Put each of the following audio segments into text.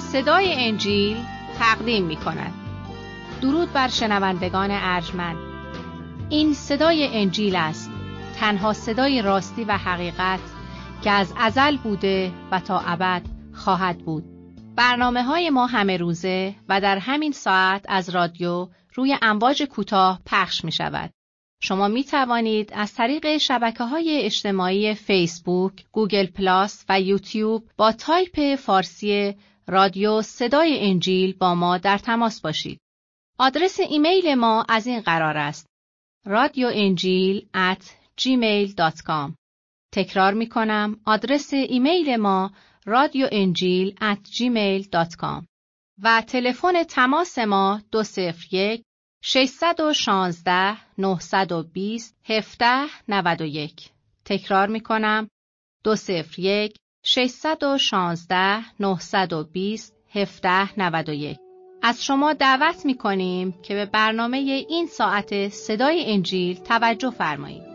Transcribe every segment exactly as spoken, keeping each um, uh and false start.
صدای انجیل تقدیم می کند. درود بر شنوندگان ارجمند. این صدای انجیل است، تنها صدای راستی و حقیقت که از ازل بوده و تا ابد خواهد بود. برنامه های ما همه روزه و در همین ساعت از رادیو روی امواج کوتاه پخش می شود. شما می توانید از طریق شبکه‌های اجتماعی فیسبوک، گوگل پلاس و یوتیوب با تایپ فارسی رادیو صدای انجیل با ما در تماس باشید. آدرس ایمیل ما از این قرار است: رادیو انجیل ات جیمیل دات کام. تکرار می کنم، آدرس ایمیل ما رادیو انجیل ات جیمیل دات کام و تلفن تماس ما دو صفر یک ششصد و شانزده نهصد و بیست هفده نود و یک. تکرار می کنم، دو صفر یک ششصد و شانزده نهصد و بیست هفده نود و یک. از شما دعوت می کنیم که به برنامه این ساعت صدای انجیل توجه فرمایید.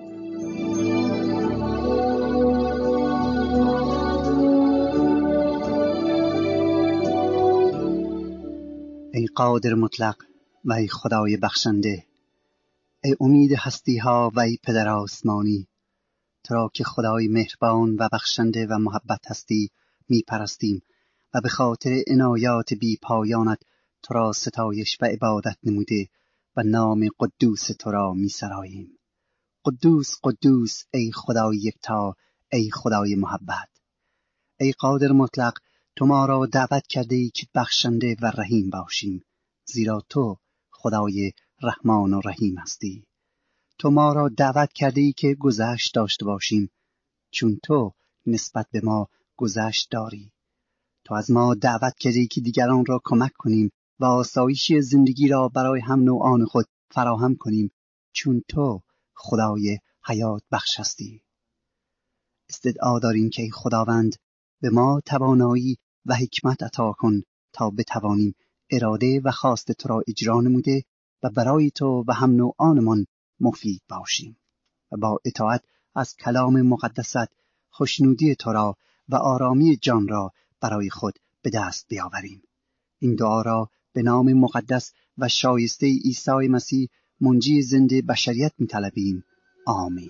ای قادر مطلق و ای خدای بخشنده، ای امید هستی ها و ای پدر آسمانی، تو را که خدای مهربان و بخشنده و محبت هستی می پرستیم و به خاطر عنایات بی پایانت تو را ستایش و عبادت نموده و نام قدوس تو را می سراییم. قدوس قدوس ای خدای یکتا، ای خدای محبت. ای قادر مطلق، تو ما را دعوت کرده ای که بخشنده و رحیم باشیم، زیرا تو خدای رحمان و رحیم هستی. تو ما را دعوت کرده ای که گذشت داشته باشیم، چون تو نسبت به ما گذشت داری. تو از ما دعوت کرده ای که دیگران را کمک کنیم و آسایش زندگی را برای هم نوعان خود فراهم کنیم، چون تو خدای حیات بخش هستی. استدعا داریم که ای خداوند به ما توانایی و حکمت عطا کن تا بتوانیم اراده و خواست تو را اجرا نموده و برای تو و هم نوعانمان مفید باشیم و با اطاعت از کلام مقدست خوشنودی تو را و آرامی جان را برای خود به دست بیاوریم. این دعا را به نام مقدس و شایسته عیسی مسیح منجی زنده بشریت می‌طلبیم. آمین.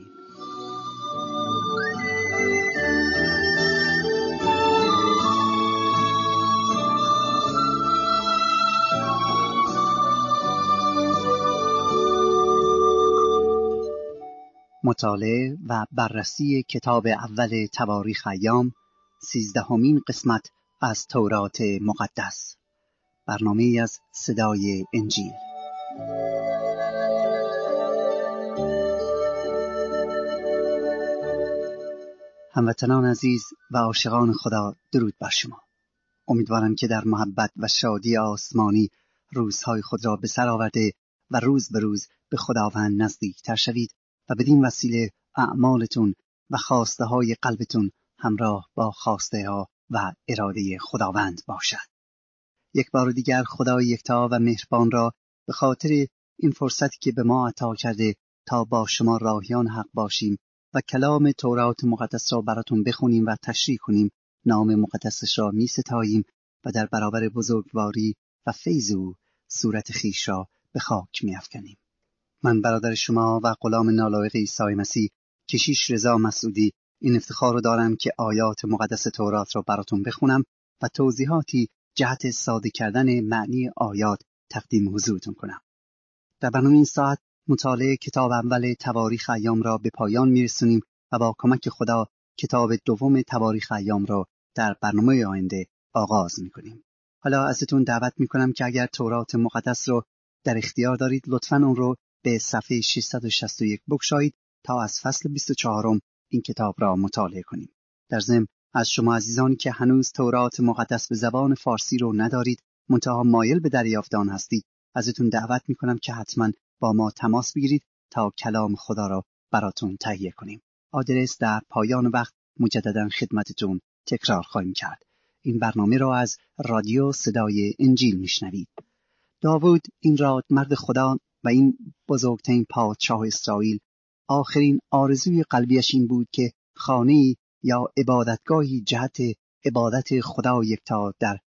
مطالعه و بررسی کتاب اول تواریخ ایام، سیزدهمین قسمت از تورات مقدس. برنامه از صدای انجیل. هموطنان عزیز و عاشقان خدا، درود بر شما. امیدوارم که در محبت و شادی آسمانی روزهای خود را به سر آورده و روز به روز به خداوند نزدیکتر شوید و بدین وسیله اعمالتون و خواسته های قلبتون همراه با خواسته ها و اراده خداوند باشد. یک بار دیگر خدای یکتا و مهربان را به خاطر این فرصتی که به ما عطا کرده تا با شما راهیان حق باشیم و کلام تورات مقدس را براتون بخونیم و تشریح کنیم، نام مقدسش را می ستاییم و در برابر بزرگواری و فیض او صورت خیش را به خاک می افکنیم. من برادر شما و غلام نالایق عیسی مسیح، کشیش رضا مسعودی، این افتخار رو دارم که آیات مقدس تورات را براتون بخونم و توضیحاتی جهت ساده کردن معنی آیات تقدیم حضورتون کنم. در برنامه این ساعت مطالعه کتاب اول تواریخ ایام را به پایان میرسونیم و با کمک خدا کتاب دوم تواریخ ایام را در برنامه آینده آغاز میکنیم. حالا ازتون دعوت میکنم که اگر تورات مقدس رو در اختیار دارید، لطفاً اون رو به صفحه ششصد و شصت و یک بگشایید تا از فصل بیست و چهارم این کتاب را مطالعه کنیم. در ضمن از شما عزیزانی که هنوز تورات مقدس به زبان فارسی رو ندارید، منتها مایل به دریافت آن هستید، ازتون دعوت میکنم که حتما با ما تماس بگیرید تا کلام خدا را براتون تهیه کنیم. آدرس در پایان وقت مجددا خدمتتون تکرار خواهیم کرد. این برنامه را از رادیو صدای انجیل میشنوید. داوود، این راد مرد خدا و این بزرگترین پادشاه اسرائیل، آخرین آرزوی قلبیش این بود که خانه‌ای یا عبادتگاهی جهت عبادت خدا یکتا در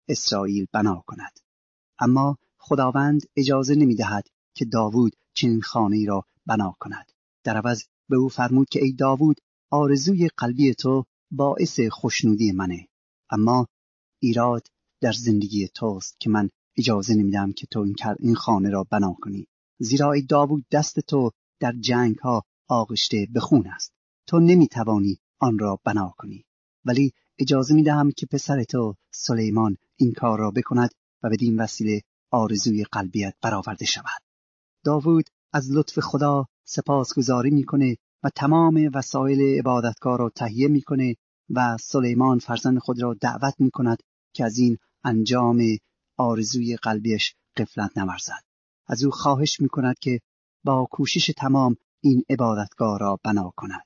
اسرائیل بنا کند. اما خداوند اجازه نمی دهد که داوود چنین خانه‌ای را بنا کند. در عوض به او فرمود که ای داوود، آرزوی قلبی تو باعث خوشنودی منه، اما ایراد در زندگی توست که من اجازه نمیدم که تو این این خانه را بنا کنی. زیرا ای داوود، دست تو در جنگ ها آغشته به خون است. تو نمیتوانی آن را بنا کنی. ولی اجازه میدهم که پسر تو سلیمان این کار را بکند و بدین وسیله آرزوی قلبیت برآورده شود. داوود از لطف خدا سپاسگزاری میکنه و تمام وسایل عبادتگاه را تهیه میکنه و سلیمان فرزند خود را دعوت میکند که از این انجام آرزوی قلبیش غفلت نورزد. از او خواهش میکند که با کوشش تمام این عبادتگاه را بنا کند.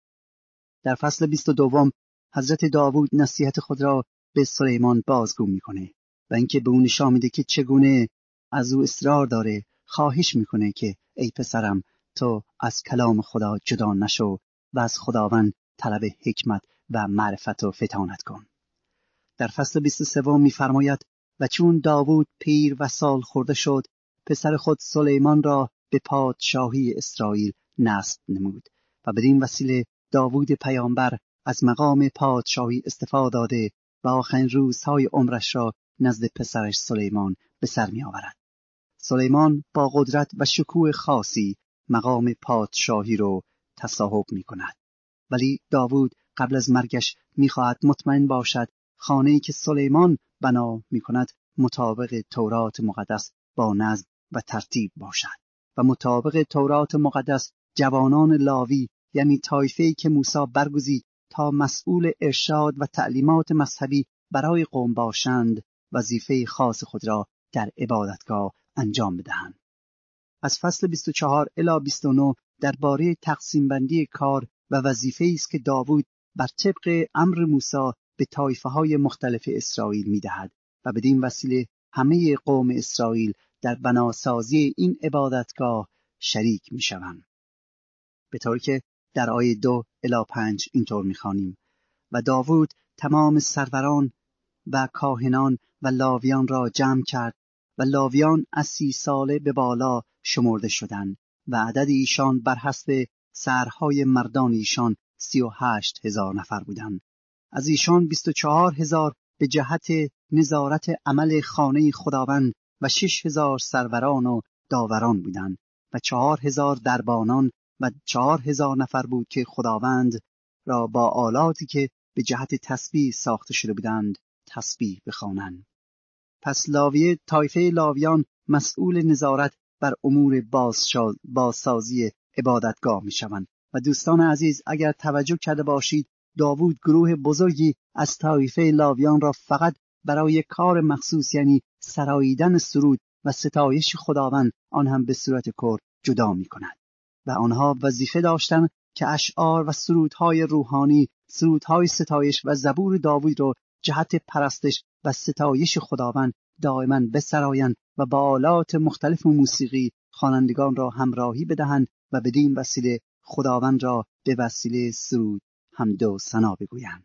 در فصل بیست و دوم حضرت داوود نصیحت خود را به سلیمان بازگو میکنه و اینکه به اون نشان میده که چگونه از او اصرار داره. خواهش میکنه که ای پسرم، تو از کلام خدا جدا نشو و از خداوند طلب حکمت و معرفت و فطانت کن. در فصل بیست و سه میفرماید و چون داوود پیر و سال خورده شد، پسر خود سلیمان را به پادشاهی اسرائیل نصب نمود و بدین وسیله داوود پیامبر از مقام پادشاهی استفاده داده و آخرین روزهای عمرش را نزد پسرش سلیمان به سر می آورد. سلیمان با قدرت و شکوه خاصی مقام پادشاهی رو تصاحب می کند. ولی داوود قبل از مرگش می خواهد مطمئن باشد خانه‌ای که سلیمان بنا می کند مطابق تورات مقدس با نظم و ترتیب باشد و مطابق تورات مقدس جوانان لاوی، یعنی طایفه‌ای که موسی برگزید تا مسئول ارشاد و تعلیمات مذهبی برای قوم باشند، وظیفه خاص خود را در عبادتگاه انجام بدهند. از فصل بیست و چهار الی بیست و نه درباره تقسیم بندی کار و وظیفه‌ای است که داوود بر طبق امر موسی به طایفه‌های مختلف اسرائیل می‌دهد و بدین وسیله همه قوم اسرائیل در بناسازی این عبادتگاه شریک می‌شوند. به طوری که در آیه دو الی پنج اینطور می‌خوانیم: و داوود تمام سروران و کاهنان و لاویان را جمع کرد و لاویان از سی ساله به بالا شمرده شدند و عدد ایشان بر حسب سرهای مردان ایشان سی و هشت هزار نفر بودند. از ایشان بیست و چهار هزار به جهت نظارت عمل خانه خداوند و شش هزار سروران و داوران بودند و چهار هزار دربانان و چهار هزار نفر بود که خداوند را با آلاتی که به جهت تسبیح ساخته شده بودند تسبیح بخوانند. پس لاویه طایفه لاویان مسئول نظارت بر امور بازسازی عبادتگاه می شوند. و دوستان عزیز، اگر توجه کرده باشید، داوود گروه بزرگی از طایفه لاویان را فقط برای کار مخصوص، یعنی سراییدن سرود و ستایش خداوند، آن هم به صورت کور جدا می کند و آنها وظیفه داشتند که اشعار و سرودهای روحانی، سرودهای ستایش و زبور داوود را جهت پرستش و ستایش خداوند دائما بسرایند و با آلات مختلف موسیقی خوانندگان را همراهی بدهند و بدین وسیله خداوند را به وسیله سرود حمد و ثنا بگویند.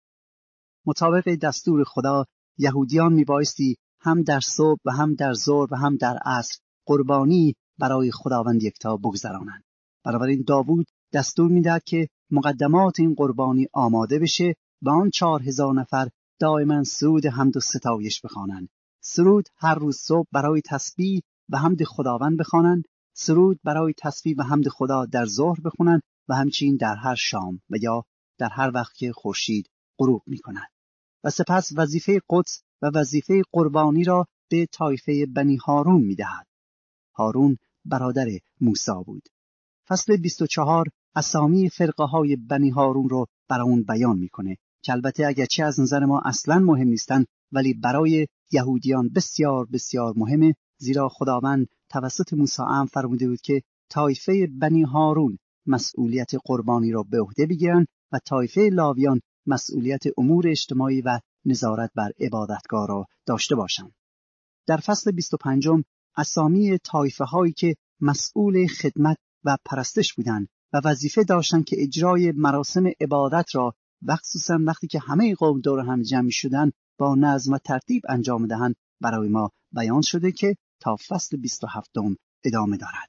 مطابق دستور خدا یهودیان میبایستی هم در صبح و هم در ظهر و هم در عصر قربانی برای خداوند یکتا بگذرانند. بنابراین داوود دستور میدهد که مقدمات این قربانی آماده بشه و آن چهار هزار نفر دائما سرود حمد و ستایش بخوانند. سرود هر روز صبح برای تسبیح و حمد خداوند بخوانند، سرود برای تسبیح و حمد خدا در ظهر بخوانند و همچنین در هر شام و یا در هر وقت که خورشید غروب می‌کند. و سپس وظیفه قدس و وظیفه قربانی را به طایفه بنی هارون می‌دهد. هارون برادر موسی بود. فصل بیست و چهار اسامی فرقه های بنی هارون رو برای اون بیان میکنه که البته اگرچه از نظر ما اصلا مهم نیستن، ولی برای یهودیان بسیار بسیار مهمه، زیرا خداوند توسط موسی امر فرموده بود که طایفه بنی هارون مسئولیت قربانی را به عهده بگیرند و طایفه لاویان مسئولیت امور اجتماعی و نظارت بر عبادتگاه را داشته باشند. در فصل بیست و پنج اسامی طایفه هایی که مسئول خدمت و پرستش بودند و وظیفه داشتند که اجرای مراسم عبادت را، خصوصا وقتی که همه قوم دور هم جمع شدند، با نظم و ترتیب انجام دهند برای ما بیان شده که تا فصل بیست و هفتم ادامه دارد.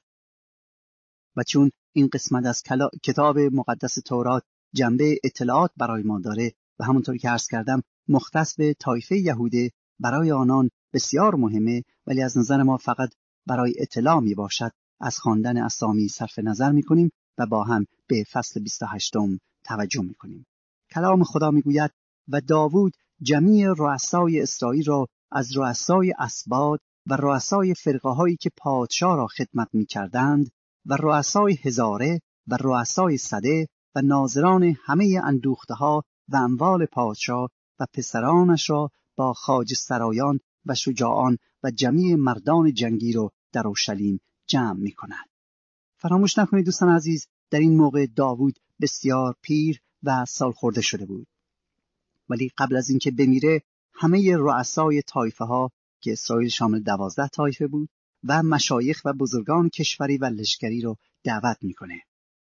و چون این قسمت از کتاب مقدس تورات جنبه اطلاعات برای ما داره و همونطور که عرض کردم مختص به طایفه یهوده، برای آنان بسیار مهمه، ولی از نظر ما فقط برای اطلاع می باشد. از خواندن اسامی صرف نظر می کنیم و با هم به فصل بیست و هشتم توجه می کنیم. کلام خدا می گوید و داوود جمیع رؤسای اسرائیل را از رؤسای اسباط و رؤسای فرقه هایی که پادشاه را خدمت می کردند و رؤسای هزاره و رؤسای سده و ناظران همه اندوخته ها و اموال پادشاه و پسرانش را با خواجه سرایان و شجاعان و جمیع مردان جنگی را در اورشلیم جمع می کند. فراموش نکنید دوستان عزیز، در این موقع داوود بسیار پیر و سال خورده شده بود، ولی قبل از اینکه بمیره همه رؤسای طایفه ها که اسرائیل شامل دوازده طایفه بود و مشایخ و بزرگان کشوری و لشکری رو دعوت میکنه.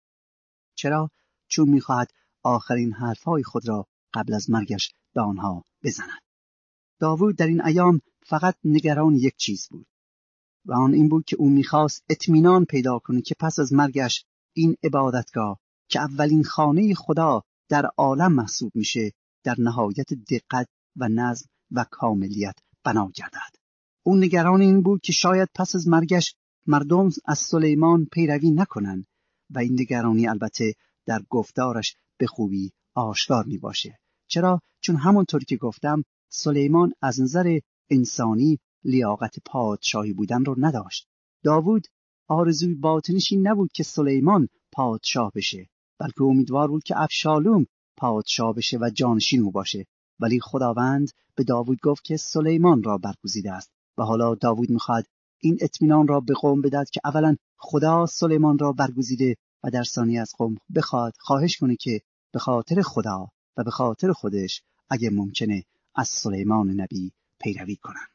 چرا؟ چون میخواهد آخرین حرفهای خود را قبل از مرگش به آنها بزند. داوود در این ایام فقط نگران یک چیز بود و آن این بود که او میخواست اطمینان پیدا کنه که پس از مرگش این عبادتگاه که اولین خانه خدا در عالم محسوب میشه در نهایت دقت و نظم و کاملیت بنا گردد. اون نگران این بود که شاید پس از مرگش مردم از سلیمان پیروی نکنن و این نگرانی البته در گفتارش به خوبی آشکار می باشه. چرا؟ چون همونطور که گفتم سلیمان از نظر انسانی لیاقت پادشاهی بودن رو نداشت. داوود آرزوی باطنش این نبود که سلیمان پادشاه بشه، بلکه امیدوار بود که ابشالوم پادشاه بشه و جانشین او باشه. ولی خداوند به داوود گفت که سلیمان را برگزیده است و حالا داوود میخواد این اطمینان را به قوم بدهد که اولا خدا سلیمان را برگزیده و در ثانی از قوم بخواد خواهش کنه که به خاطر خدا و به خاطر خودش اگه ممکنه از سلیمان نبی پیروی کنن.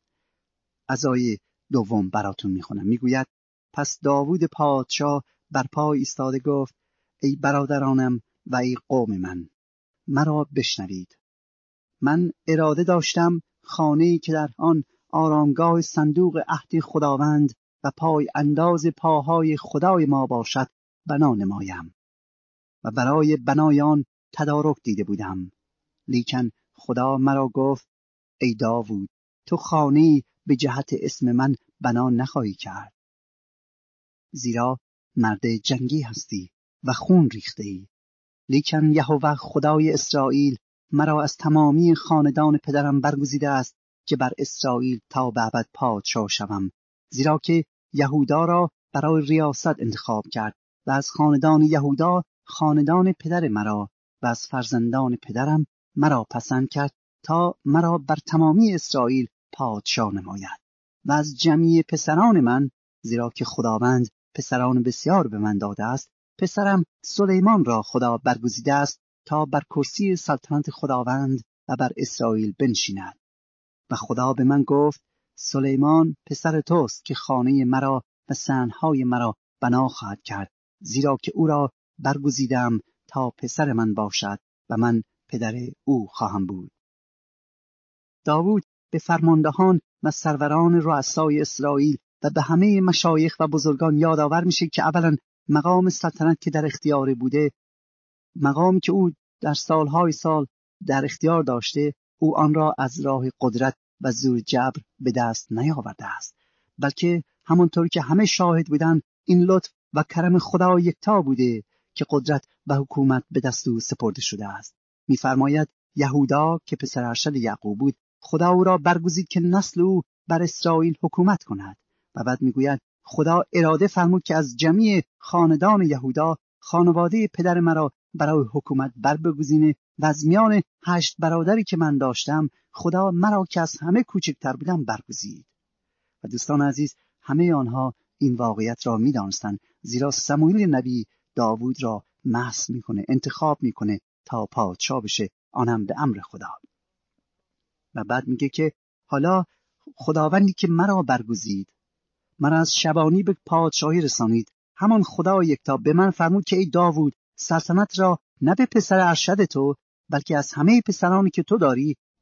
از آیه دوم براتون میخونم. میگوید پس داوود پادشاه بر پای ایستاده گفت ای برادرانم و ای قوم من، مرا بشنوید. من اراده داشتم خانه‌ای که در آن آرامگاه صندوق عهد خداوند و پای انداز پاهای خدای ما باشد بنا نمایم و برای بنای آن تدارک دیده بودم. لیکن خدا مرا گفت ای داوود، تو خانه‌ای به جهت اسم من بنا نخواهی کرد، زیرا مرد جنگی هستی و خون ریخته ای. لیکن یهوه خدای اسرائیل مرا از تمامی خاندان پدرم برگزیده است که بر اسرائیل تا به ابد پادشاه شوم، زیرا که یهودا را برای ریاست انتخاب کرد و از خاندان یهودا خاندان پدر مرا و از فرزندان پدرم مرا پسند کرد تا مرا بر تمامی اسرائیل پادشاه نماید و از جمعی پسران من، زیرا که خداوند پسران بسیار به من داده است، پسرم سلیمان را خدا برگزیده است تا بر کرسی سلطنت خداوند و بر اسرائیل بنشیند. و خدا به من گفت سلیمان پسر توست که خانه مرا و صحنهای مرا بنا خواهد کرد، زیرا که او را برگزیدم تا پسر من باشد و من پدر او خواهم بود. داوود به فرماندهان و سروران رؤسای اسرائیل و به همه مشایخ و بزرگان یادآور میشه که اولا مقام سلطنت که در اختیار بوده، مقامی که او در سالهای سال در اختیار داشته، او آن را از راه قدرت و زور جبر به دست نیاورده است، بلکه همانطور که همه شاهد بودند این لطف و کرم خدا یکتا بوده که قدرت و حکومت به دست او سپرده شده است. می‌فرماید یهودا که پسر ارشد یعقوب بود، خدا او را برگزید که نسل او بر اسرائیل حکومت کند. و بعد میگوید خدا اراده فرمود که از جمیع خاندان یهودا خانواده پدر مرا برای حکومت بربگزینه و از میان هشت برادری که من داشتم خدا مرا که از همه کوچکتر بودم برگزید. و دوستان عزیز، همه آنها این واقعیت را می‌دانستند، زیرا سموئیل نبی داوود را محض میکنه، انتخاب میکنه تا پادشاه بشه، آنم به امر خدا. و بعد میگه که حالا خداوندی که مرا برگزید، مرا از شبانی به پادشاهی رسانید، همان خدا یکتا به من فرمود که ای داوود، سلطنت را نه به پسر ارشد تو بلکه از همه پسرانی که تو داری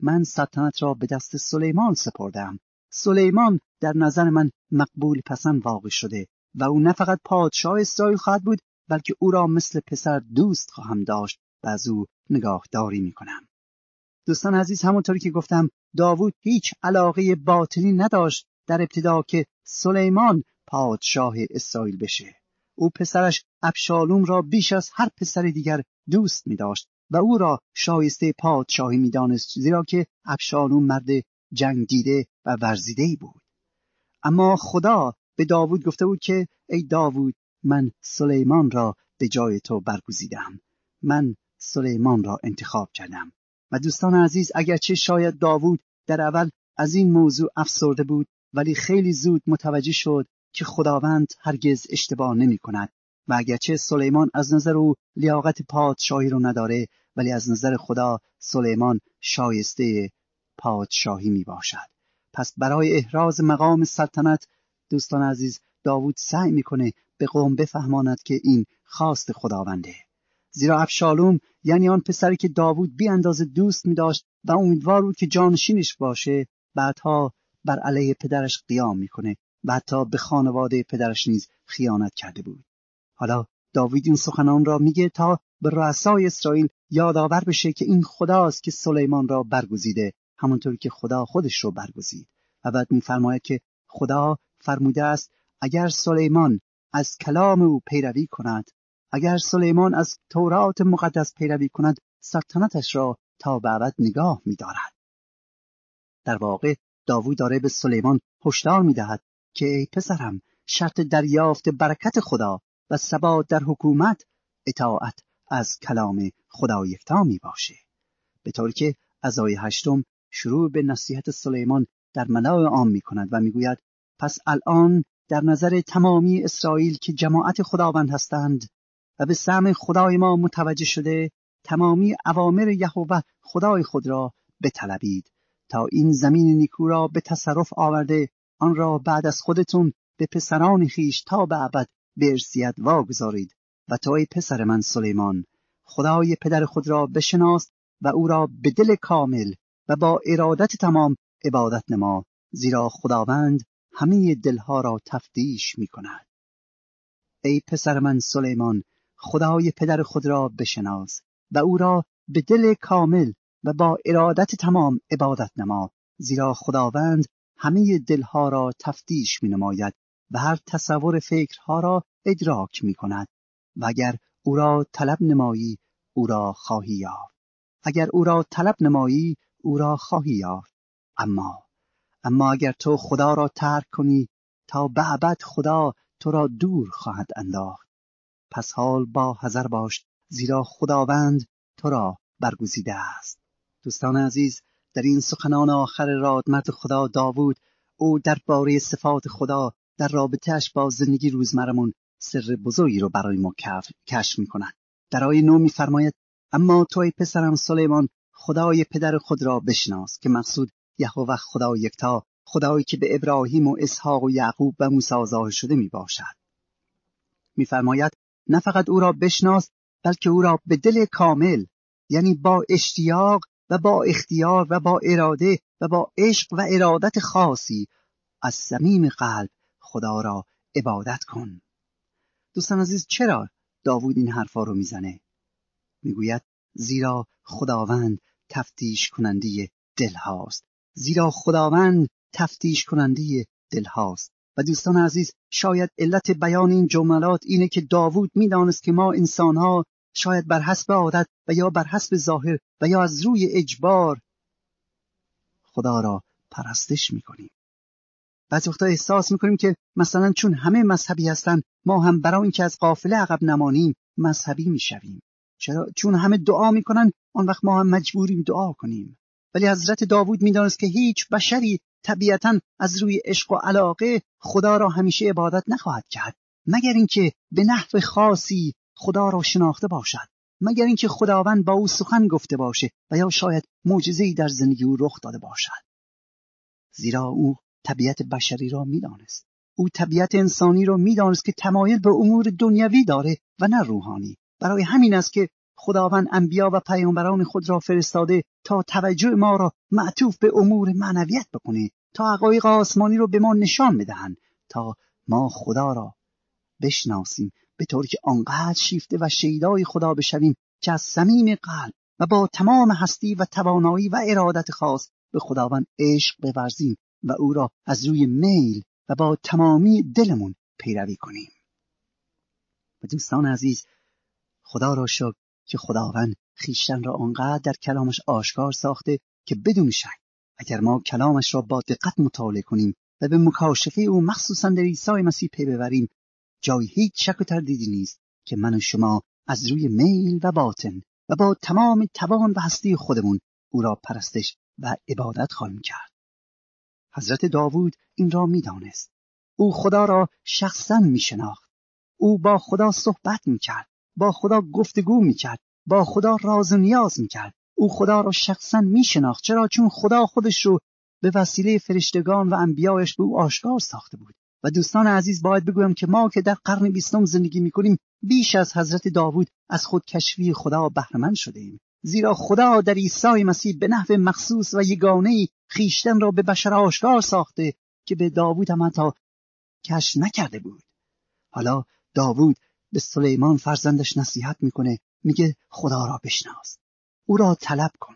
من سلطنت را به دست سلیمان سپردم. سلیمان در نظر من مقبول پسند واقع شده و او نه فقط پادشاه اسرائیل خواهد بود، بلکه او را مثل پسر دوست خواهم داشت و از او نگاهداری میکنم. دوستان عزیز، همونطوری که گفتم داوود هیچ علاقه باطنی نداشت در ابتدا که سلیمان پادشاه اسرائیل بشه. او پسرش ابشالوم را بیش از هر پسر دیگر دوست می داشت و او را شایسته پادشاهی می دانست، زیرا که ابشالوم مرد جنگ دیده و ورزیده‌ای بود. اما خدا به داوود گفته بود که ای داوود، من سلیمان را به جای تو برگزیدم. من سلیمان را انتخاب کردم. و دوستان عزیز، اگرچه شاید داوود در اول از این موضوع افسرده بود، ولی خیلی زود متوجه شد که خداوند هرگز اشتباه نمی کند و اگرچه سلیمان از نظر او لیاقت پادشاهی رو نداره، ولی از نظر خدا سلیمان شایسته پادشاهی می باشد. پس برای احراز مقام سلطنت دوستان عزیز داوود سعی میکنه به قوم بفهماند که این خواست خداونده. زیرا ابشالوم یعنی آن پسری که داوود بی اندازه دوست می داشت و امیدوار بود که جانشینش باشه، بعدها بر علیه پدرش قیام میکنه و حتی به خانواده پدرش نیز خیانت کرده بود. حالا داوود این سخنان را میگه تا به رؤسای اسرائیل یادآور بشه که این خداست که سلیمان را برگزیده، همونطور که خدا خودش رو برگزید. و بعد میفرماید که خدا فرموده است اگر سلیمان از کلام او پیروی کند، اگر سلیمان از تورات مقدس پیروی کند، سلطنتش را تا به ابد نگاه می‌دارد. در واقع داوود داره به سلیمان هشدار می‌دهد که ای پسرم، شرط دریافت برکت خدا و ثبات در حکومت اطاعت از کلام خدا یکتا می‌باشه. به طوری که از آیه هشتم شروع به نصیحت سلیمان در ملأ عام می‌کند و می‌گوید پس الان در نظر تمامی اسرائیل که جماعت خداوند هستند و به سمع خدای ما متوجه شده، تمامی اوامر یهوه خدای خود را بطلبید تا این زمین نیکو را به تصرف آورده آن را بعد از خودتون به پسران خیش تا به ابد به ارثیت واگذارید. و تو ای پسر من سلیمان، خدای پدر خود را بشناس و او را به دل کامل و با ارادت تمام عبادت نما، زیرا خداوند همه دلها را تفتیش می کند. ای پسر من سلیمان، خدای پدر خود را بشناس و او را به دل کامل و با ارادت تمام عبادت نما، زیرا خداوند همه دلها را تفتیش می نماید و هر تصور فکرها را ادراک می کند. و اگر او را طلب نمایی او را خواهی یافت. اگر او را طلب نمایی او را خواهی یافت. اما اما اگر تو خدا را ترک کنی، تا به ابد خدا تو را دور خواهد انداخت. پس حال با حذر باش، زیرا خداوند تو را برگزیده است. دوستان عزیز، در این سخنان آخر رادمرد خدا داوود، او درباره صفات خدا در رابطه‌اش با زندگی روزمرمون سر بزرگی رو برای ما کشف می‌کند. در آیه نه می‌فرماید اما تو ای پسرم سلیمان، خدای پدر خود را بشناس، که مقصود یهوه خدا یکتا، خدایی که به ابراهیم و اسحاق و یعقوب و موسی ظاهر شده می باشد. می فرماید نه فقط او را بشناس، بلکه او را به دل کامل، یعنی با اشتیاق و با اختیار و با اراده و با عشق و ارادت خاصی از صمیم قلب خدا را عبادت کن. دوستان عزیز، چرا داوود این حرفا رو میزنه؟ میگوید زیرا خداوند تفتیش کننده دل هاست. زیرا خداوند تفتیش کننده دل هاست. و دوستان عزیز، شاید علت بیان این جملات اینه که داوود میدانست که ما انسان‌ها شاید بر حسب عادت و یا بر حسب ظاهر و یا از روی اجبار خدا را پرستش میکنیم. بعضی وقتا احساس میکنیم که مثلا چون همه مذهبی هستن، ما هم برای اینکه از قافله عقب نمانیم مذهبی میشویم. چرا؟ چون همه دعا میکنن، آن وقت ما هم مجبوریم دعا کنیم. ولی حضرت داوود میدانست که هیچ بشری طبیعتاً از روی عشق و علاقه خدا را همیشه عبادت نخواهد کرد، مگر اینکه به نحو خاصی خدا را شناخته باشد، مگر اینکه خداوند با او سخن گفته باشه و یا شاید معجزه‌ای در زندگی او رخ داده باشد. زیرا او طبیعت بشری را میدانست. او طبیعت انسانی را میدانست که تمایل به امور دنیوی داره و نه روحانی. برای همین است که خداوند انبیا و پیامبران خود را فرستاده تا توجه ما را معطوف به امور معنویت بکنه، تا حقایق آسمانی رو به ما نشان بدهند، تا ما خدا را بشناسیم به طوری که آنقدر شیفته و شیدای خدا بشویم که از صمیم قلب و با تمام هستی و توانایی و ارادت خاص به خداوند عشق بورزیم و او را از روی میل و با تمامی دلمون پیروی کنیم. و دوستان عزیز، خدا را شکر که خداوند خویشتن را آنقدر در کلامش آشکار ساخته که بدون شک اگر ما کلامش را با دقت مطالعه کنیم و به مکاشفه او مخصوصا در عیسی مسیح پی ببریم، جای هیچ شک و تردیدی نیست که من و شما از روی میل و باطن و با تمام توان و هستی خودمون او را پرستش و عبادت خواهیم کرد. حضرت داوود این را می دانست. او خدا را شخصا می شناخت. او با خدا صحبت می کرد. با خدا گفتگو می کرد. با خدا راز و نیاز می کرد. او خدا را شخصا می شناخت. چرا؟ چون خدا خودش رو به وسیله فرشتگان و انبیایش به او آشکار ساخته بود. و دوستان عزیز، باید بگویم که ما که در قرن بیستم زندگی می کنیم بیش از حضرت داوود از خودکشفی خدا بهره مند شده ایم. زیرا خدا در عیسی مسیح به نحو مخصوص و یگانه‌ای خویشتن را به بشر آشکار ساخته که به داوود هم حتی کشف نکرده بود. حالا داوود به سلیمان فرزندش نصیحت میکنه، میگه خدا را بشناس، او را طلب کن.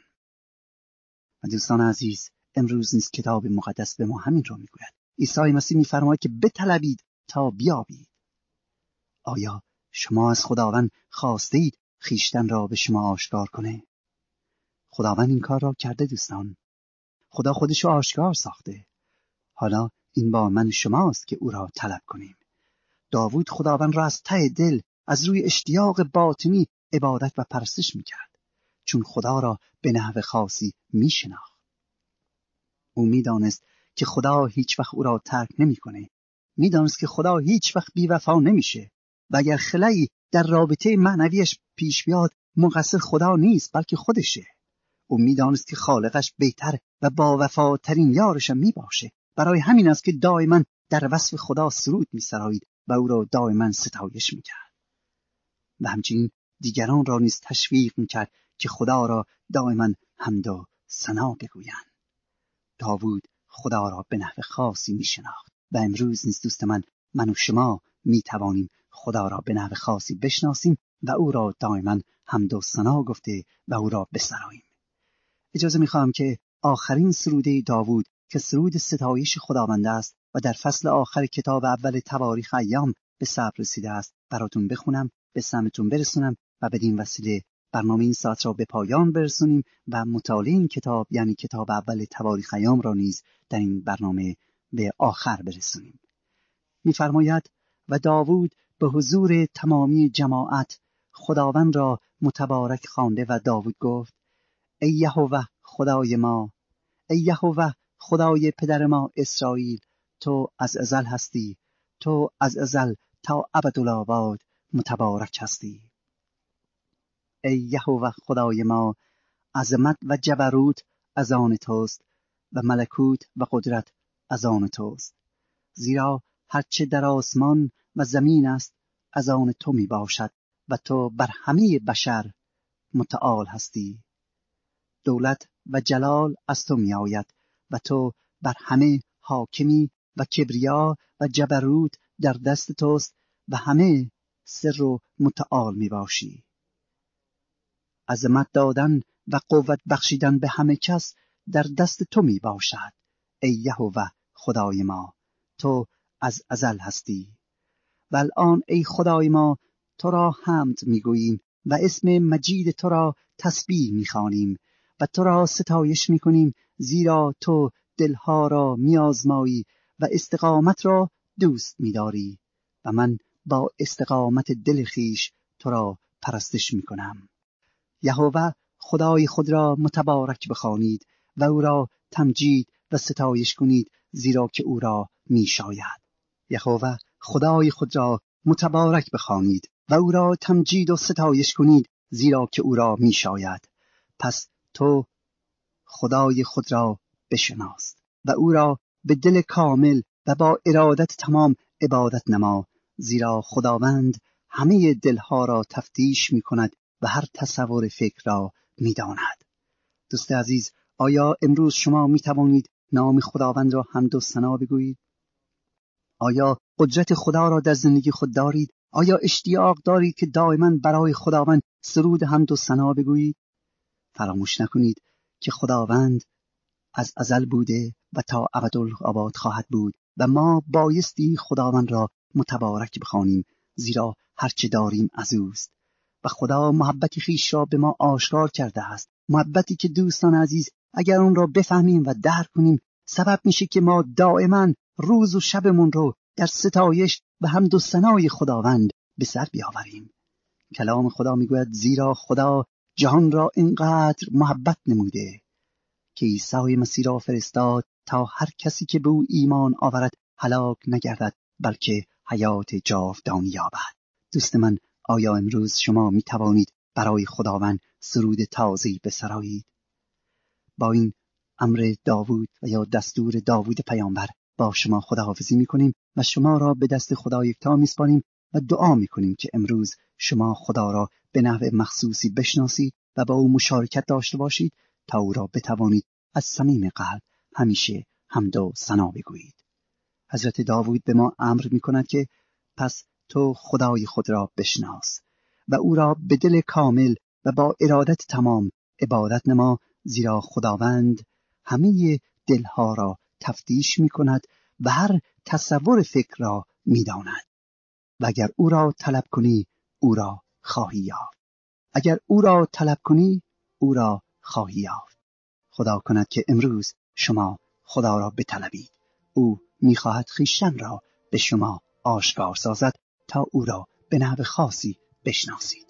و دوستان عزیز، امروز نیز کتاب مقدس به ما همین را میگوید. عیسی مسیح میفرماید که بطلبید تا بیابید. آیا شما از خداوند خواسته اید خویشتن را به شما آشکار کنه؟ خداوند این کار را کرده دوستان. خدا خودش را آشکار ساخته. حالا این با من شماست که او را طلب کنیم. داوود خداوند را از ته دل از روی اشتیاق باطنی عبادت و پرستش میکرد، چون خدا را به نحو خاصی میشناخت. او میدانست که خدا هیچ وقت او را ترک نمیکنه. میدانست که خدا هیچ وقت بی‌وفا نمیشه و اگر خلایی در رابطه معنویش پیش بیاد مقصر خدا نیست بلکه خودشه. او میدانست که خالقش بهتر و با وفاترین یارش می باشه. برای همین است که دائما در وصف خدا سرود می سرایید و او را دائما ستایش می کرد. و همچنین دیگران را نیز تشویق می کرد که خدا را دائما حمد و ثنا بگویند. داوود خدا را به نحو خاصی می شناخت و امروز نیز دوست من من و شما می توانیم خدا را به نحو خاصی بشناسیم و او را دائما حمد و ثنا گفته و او را بسراییم. اجازه می‌خواهم که آخرین سرود داوود که سرود ستایش خداوند است و در فصل آخر کتاب اول تواریخ ایام به ثبت رسیده است براتون بخونم، به سمعتون برسونم و بدین وسیله برنامه این ساعت را به پایان برسونیم و مطالعه این کتاب یعنی کتاب اول تواریخ ایام را نیز در این برنامه به آخر برسونیم. می‌فرماید و داوود به حضور تمامی جماعت خداوند را متبارک خوانده و داوود گفت: ای یهوه خدای ما، ای یهوه خدای پدر ما اسرائیل، تو از ازل هستی، تو از ازل تا ابدالآباد متبارک هستی. ای یهوه خدای ما، عظمت و جبروت از آن توست و ملکوت و قدرت از آن توست، زیرا هرچه در آسمان و زمین است از آن تو می باشد و تو بر همه بشر متعال هستی. دولت و جلال از تو می آید و تو بر همه حاکمی و کبریا و جبروت در دست توست و همه سر و متعال می باشی. عظمت دادن و قوت بخشیدن به همه کس در دست تو می باشد. ای یهوه خدای ما، تو از ازل هستی. و الان ای خدای ما، تو را حمد می گوییم و اسم مجید تو را تسبیح می خوانیم و تو را ستایش می کنیم، زیرا تو دلها را می آزمایی و استقامت را دوست می داری و من با استقامت دل خیش تو را پرستش می کنم. یهوه خدای خود را متبارک بخوانید و او را تمجید و ستایش کنید، زیرا که او را می شاید. یهوه خدای خود را متبارک بخوانید و او را تمجید و ستایش کنید، زیرا که او را می شاید. پس تو خدای خود را بشناس و او را به دل کامل و با ارادت تمام عبادت نما، زیرا خداوند همه دلها را تفتیش می کند و هر تصور فکر را می‌داند. دوست عزیز، آیا امروز شما می‌توانید نام خداوند را حمد و ثنا بگویید؟ آیا قدرت خدا را در زندگی خود دارید؟ آیا اشتیاق دارید که دائما برای خداوند سرود حمد و ثنا بگویید؟ فراموش نکنید که خداوند از ازل بوده و تا ابدالآباد خواهد بود و ما بایستی خداوند را متبارک بخوانیم، زیرا هرچه داریم از اوست و خدا محبت خویش را به ما آشکار کرده است. محبتی که دوستان عزیز اگر اون را بفهمیم و درک کنیم سبب میشه که ما دائما روز و شبمون رو در ستایش و حمد و ثنای خداوند به سر بیاوریم. کلام خدا میگوید زیرا خدا جهان را اینقدر محبت نموده که عیسی مسیح را فرستاد تا هر کسی که به او ایمان آورد هلاک نگردد بلکه حیات جاودانی یابد. دوست من، آیا امروز شما می توانید برای خداوند سرود تازه‌ای بسرایید؟ با این امر داوود و یا دستور داوود پیامبر با شما خداحافظی می کنیم و شما را به دست خدا یکتا می سپاریم و دعا می کنیم که امروز شما خدا را به نحو مخصوصی بشناسید و با او مشارکت داشته باشید تا او را بتوانید از صمیم قلب همیشه حمد و ثنا بگویید. حضرت داوود به ما امر می کند که پس تو خدای خود را بشناس و او را به دل کامل و با ارادت تمام عبادت نما، زیرا خداوند همه دلها را تفتیش می کند و هر تصور فکر را می داند. و اگر او را طلب کنی او را خواهی یافت. اگر او را طلب کنی او را خواهی یافت. خدا کند که امروز شما خدا را بطلبید. او می‌خواهد خویشتن را به شما آشکار سازد تا او را به نحو خاصی بشناسید.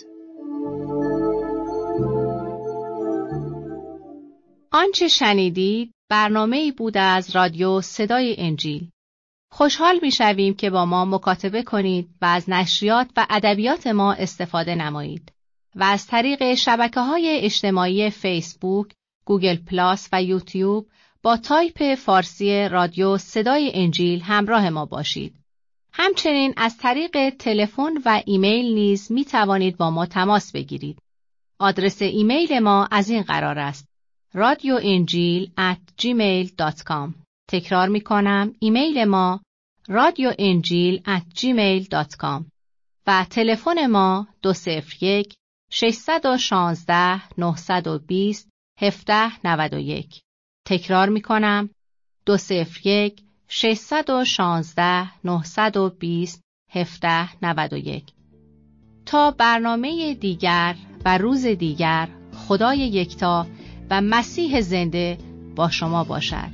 آنچه شنیدید برنامه‌ای بود از رادیو صدای انجیل. خوشحال می‌شویم که با ما مکاتبه کنید و از نشریات و ادبیات ما استفاده نمایید و از طریق شبکه‌های اجتماعی فیسبوک، گوگل پلاس و یوتیوب با تایپ فارسی رادیو صدای انجیل همراه ما باشید. همچنین از طریق تلفن و ایمیل نیز می توانید با ما تماس بگیرید. آدرس ایمیل ما از این قرار است: رادیو انجیل ات جیمیل دات کام. تکرار می کنم، ایمیل ما رادیو انجیل ات جیمیل دات کام و تلفن ما دو صفر یک شش یک شش نه دو صفر هفت نه یک. تکرار می کنم، دو صفر یک شش یک شش نه دو صفر هفت نه یک. تا برنامه دیگر و روز دیگر، خدای یکتا و مسیح زنده با شما باشد.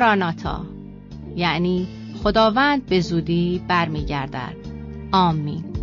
ماراناتا، یعنی خداوند به زودی برمیگردد. آمین.